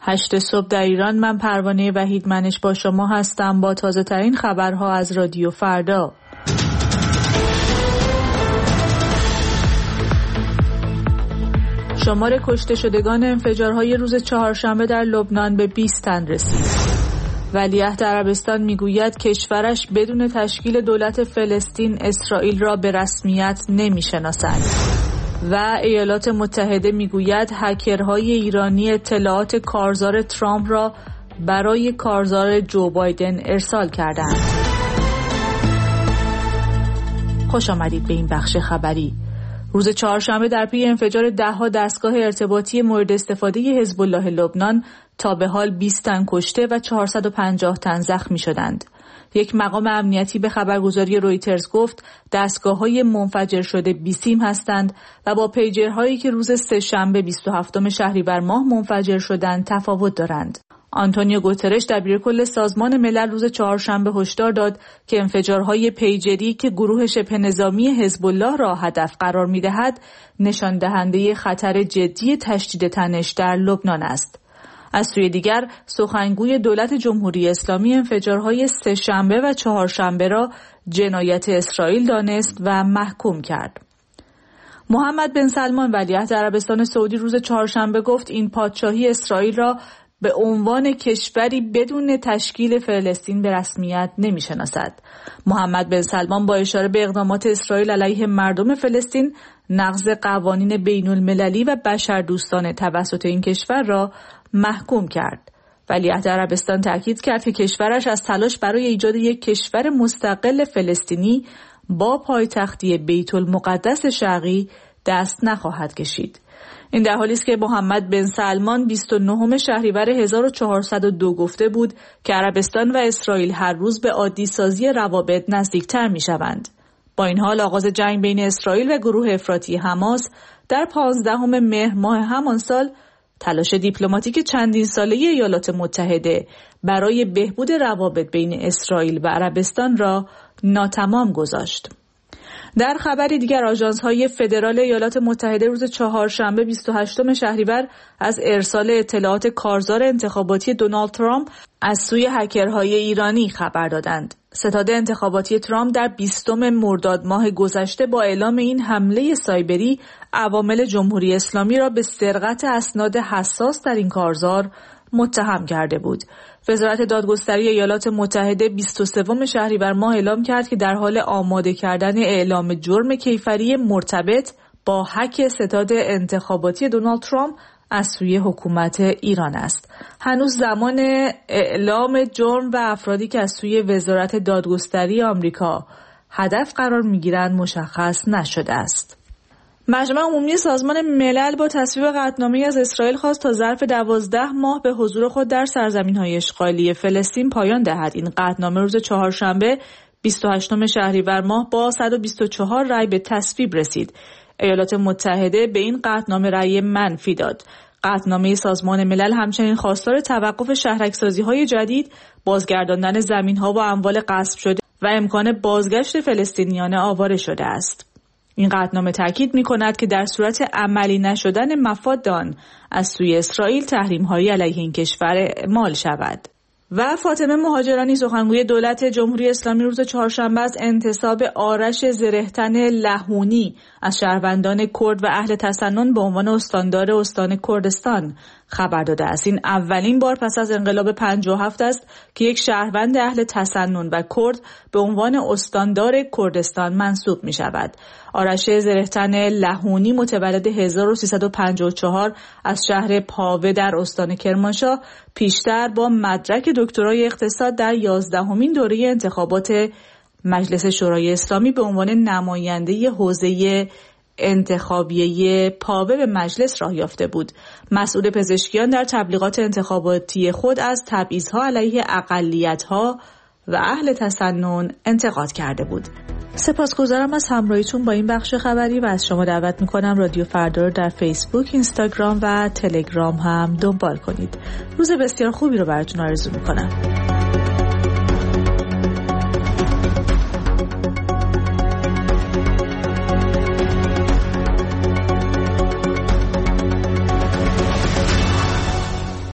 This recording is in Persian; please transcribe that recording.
8 صبح در ایران. من پروانه وحید منش با شما هستم با تازه ترین خبرها از رادیو فردا. شمار کشته شدگان انفجارهای روز چهارشنبه در لبنان به 20 تن رسید. ولیعهد عربستان میگوید کشورش بدون تشکیل دولت فلسطین اسرائیل را به رسمیت نمیشناسد. و ایالات متحده میگوید هکرهای ایرانی اطلاعات کارزار ترامپ را برای کارزار جو بایدن ارسال کردند. خوش آمدید به این بخش خبری. روز چهارشنبه در پی انفجار 10 دستگاه ارتباطی مورد استفاده حزب الله لبنان تا به حال 20 تن کشته و 450 تن زخمی شدند. یک مقام امنیتی به خبرگزاری رویترز گفت دستگاه‌های منفجر شده بیسیم هستند و با پیجرهایی که روز سه‌شنبه 27 شهریور ماه منفجر شدند تفاوت دارند. آنتونیو گوترش دبیرکل سازمان ملل روز چهارشنبه هشدار داد که انفجارهای پیجری که گروه شبه نظامی حزب الله را هدف قرار می‌دهد نشان دهنده خطر جدی تشدید تنش در لبنان است. از سوی دیگر سخنگوی دولت جمهوری اسلامی انفجارهای سه‌شنبه و چهارشنبه را جنایت اسرائیل دانست و محکوم کرد. محمد بن سلمان ولیعهد عربستان سعودی روز چهارشنبه گفت این پادشاهی اسرائیل را به عنوان کشوری بدون تشکیل فلسطین به رسمیت نمی‌شناسد. محمد بن سلمان با اشاره به اقدامات اسرائیل علیه مردم فلسطین نقض قوانین بین‌المللی و بشردوستانه توسط این کشور را محکوم کرد. ولیعهد عربستان تاکید کرد که کشورش از تلاش برای ایجاد یک کشور مستقل فلسطینی با پایتختی بیت المقدس شرقی دست نخواهد کشید. این در حالی است که محمد بن سلمان 29 شهریور 1402 گفته بود که عربستان و اسرائیل هر روز به عادی سازی روابط نزدیکتر می شوند. با این حال آغاز جنگ بین اسرائیل و گروه افراطی حماس در 15 مهر ماه همان سال تلاش دیپلماتیک چندین ساله ایالات متحده برای بهبود روابط بین اسرائیل و عربستان را ناتمام گذاشت. در خبری دیگر آژانس‌های فدرال ایالات متحده روز چهارشنبه 28 شهریور از ارسال اطلاعات کارزار انتخاباتی دونالد ترامپ از سوی هکرهای ایرانی خبر دادند. ستاد انتخاباتی ترامپ در 20 مرداد ماه گذشته با اعلام این حمله سایبری عوامل جمهوری اسلامی را به سرقت اسناد حساس در این کارزار متهم کرده بود. وزارت دادگستری ایالات متحده 23 شهریور ماه اعلام کرد که در حال آماده کردن اعلام جرم کیفری مرتبط با هک ستاد انتخاباتی دونالد ترامپ از سوی حکومت ایران است. هنوز زمان اعلام جرم و افرادی که از سوی وزارت دادگستری آمریکا هدف قرار می‌گیرند مشخص نشده است. مجمع عمومی سازمان ملل با تصویب قطعنامه‌ای از اسرائیل خواست تا ظرف 12 ماه به حضور خود در سرزمین‌های اشغالی فلسطین پایان دهد. این قطعنامه روز چهارشنبه 28 شهریور ماه با 124 رأی به تصویب رسید. ایالات متحده به این قطعنامه رأی منفی داد. قطعنامه سازمان ملل همچنین خواستار توقف شهرک‌سازی‌های جدید، بازگرداندن زمین‌ها و اموال غصب شده و امکان بازگشت فلسطینیان آواره شده است. این قطعنامه تاکید می‌کند که در صورت عملی نشدن مفاد آن از سوی اسرائیل تحریم‌هایی علیه این کشور اعمال شود. و فاطمه مهاجرانی سخنگوی دولت جمهوری اسلامی روز چهارشنبه از انتصاب آرش زرهتن لهونی از شهروندان کرد و اهل تسنن به عنوان استاندار استان کردستان خبر داده است. این اولین بار پس از انقلاب 57 است که یک شهروند اهل تسنن و کرد به عنوان استاندار کردستان منصوب می شود. آرش زرهتن لهونی متولد 1354 از شهر پاوه در استان کرمانشاه پیشتر با مدرک دکترای اقتصاد در 11مین دوره انتخابات مجلس شورای اسلامی به عنوان نماینده حوزه انتخابیه پاوه به مجلس راه یافته بود. مسئول پزشکیان در تبلیغات انتخاباتی خود از تبعیض‌ها علیه اقلیت‌ها و اهل تسنن انتقاد کرده بود. سپاسگزارم از همراهیتون با این بخش خبری و از شما دعوت میکنم رادیو فردا رو در فیسبوک، اینستاگرام و تلگرام هم دنبال کنید. روز بسیار خوبی رو براتون آرزو میکنم.